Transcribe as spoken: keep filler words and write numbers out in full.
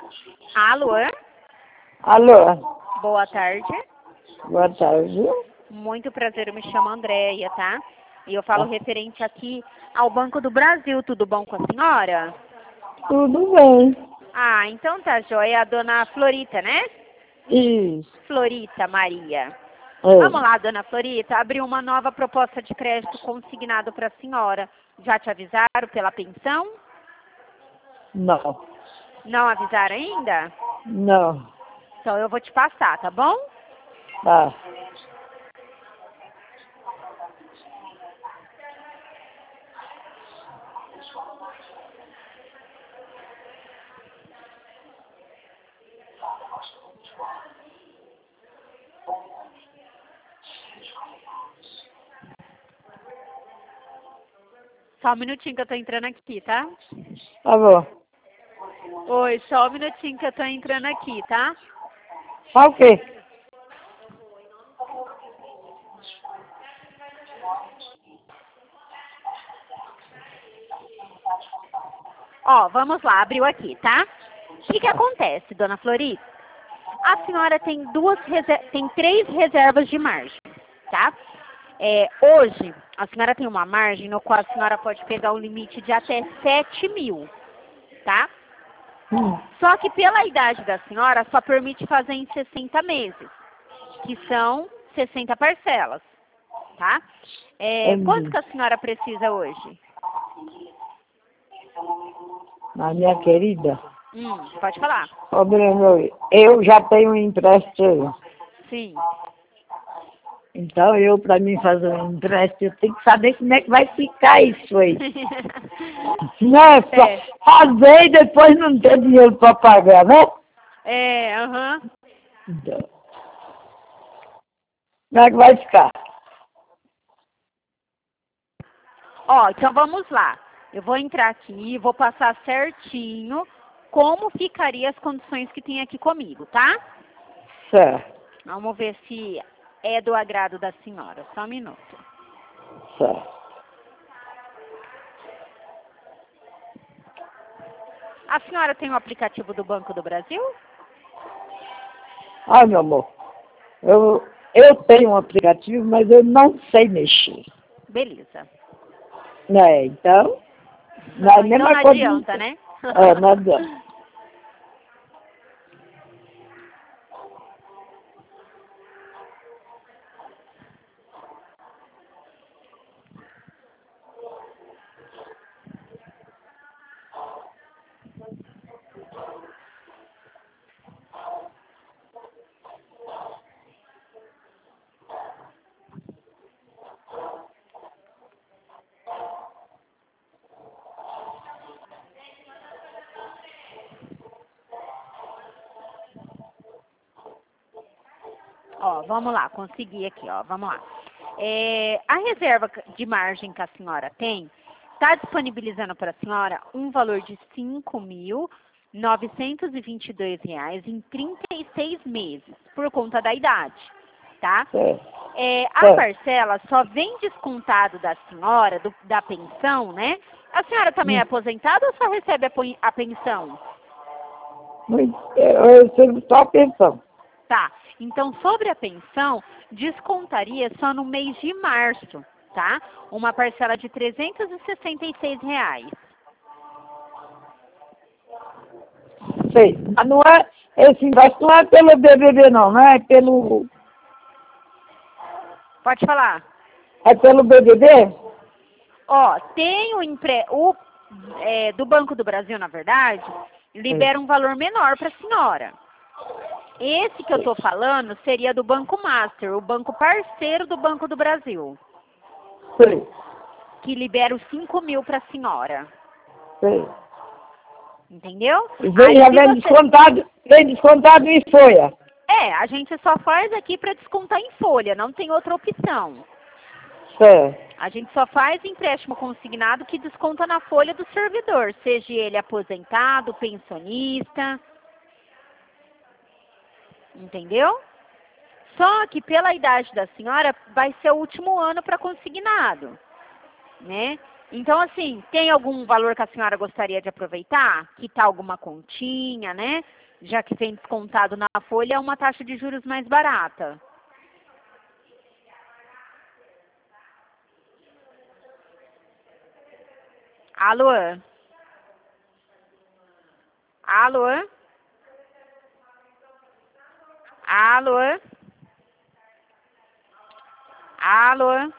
Alô? Alô, Boa tarde. boa tarde. Muito prazer, eu me chamo Andréia, tá? E eu falo referente aqui ao Banco do Brasil. Tudo bom com a senhora? Tudo bem. Ah, então tá joia. É a dona Florita, né? Isso. Florita Maria. É. Vamos lá, dona Florita. Abriu uma nova proposta de crédito consignado para a senhora. Já te avisaram pela pensão? Não, Não avisaram ainda? não. Então eu vou te passar, tá bom? Tá. Só um minutinho que eu tô entrando aqui, tá? Tá bom. Oi, só um minutinho que eu tô entrando aqui, tá? Tá ok. Ó, vamos lá, abriu aqui, tá? O que que acontece, dona Florita? A senhora tem duas reser- tem três reservas de margem, tá? É, hoje, a senhora tem uma margem no qual a senhora pode pegar um limite de até sete mil, tá? Hum. Só que pela idade da senhora, só permite fazer em sessenta meses, que são sessenta parcelas, tá? É, quanto Entendi. que a senhora precisa hoje? Mas, minha querida, Hum, pode falar. ô Breno, eu já tenho um empréstimo. Sim. Então, eu, para mim fazer um empréstimo, eu tenho que saber como é que vai ficar isso aí. Não é só É. fazer e depois não ter dinheiro para pagar, né? É, aham. Então, como é que vai ficar? Ó, então vamos lá. Eu vou entrar aqui e vou passar certinho como ficaria as condições que tem aqui comigo, tá? Certo, Vamos ver se é do agrado da senhora. Só um minuto. certo. A senhora tem o aplicativo do Banco do Brasil? Ai, meu amor, eu, eu tenho um aplicativo, mas eu não sei mexer. Beleza. Né? Então, não é a Então não mesma coisa. adianta, né? É, não adianta. Ó, vamos lá, consegui aqui, ó, vamos lá. É, a reserva de margem que a senhora tem está disponibilizando para a senhora um valor de cinco mil novecentos e vinte e dois reais em trinta e seis meses, por conta da idade, tá? É, É, a é. parcela só vem descontado da senhora, do- da pensão, né? A senhora também é Hum. aposentada ou só recebe a, pon- a pensão? Muito- Eu eu sempre só pensando. Tá. Então, sobre a pensão, descontaria só no mês de março, tá? Uma parcela de trezentos e sessenta e seis reais. Sei. Mas não é, esse empréstimo não é pelo B B B, não, não é pelo. Pode falar. É pelo B B B? Ó, tem o, empre... o é, do Banco do Brasil, na verdade, libera um valor menor para a senhora. Esse que eu tô falando seria do Banco Master, o banco parceiro do Banco do Brasil, Sei, que libera os cinco mil para a senhora. sei. Entendeu? E vem, Aí já se vem você... descontado, vem descontado em folha. É, a gente só faz aqui para descontar em folha, não tem outra opção. Certo. A gente só faz empréstimo consignado que desconta na folha do servidor, seja ele aposentado, pensionista, entendeu? Só que pela idade da senhora vai ser o último ano para consignado, né? Então, assim, tem algum valor que a senhora gostaria de aproveitar? Quitar alguma continha, né? Já que vem descontado na folha, é uma taxa de juros mais barata. Alô? Alô? Alô? Alô?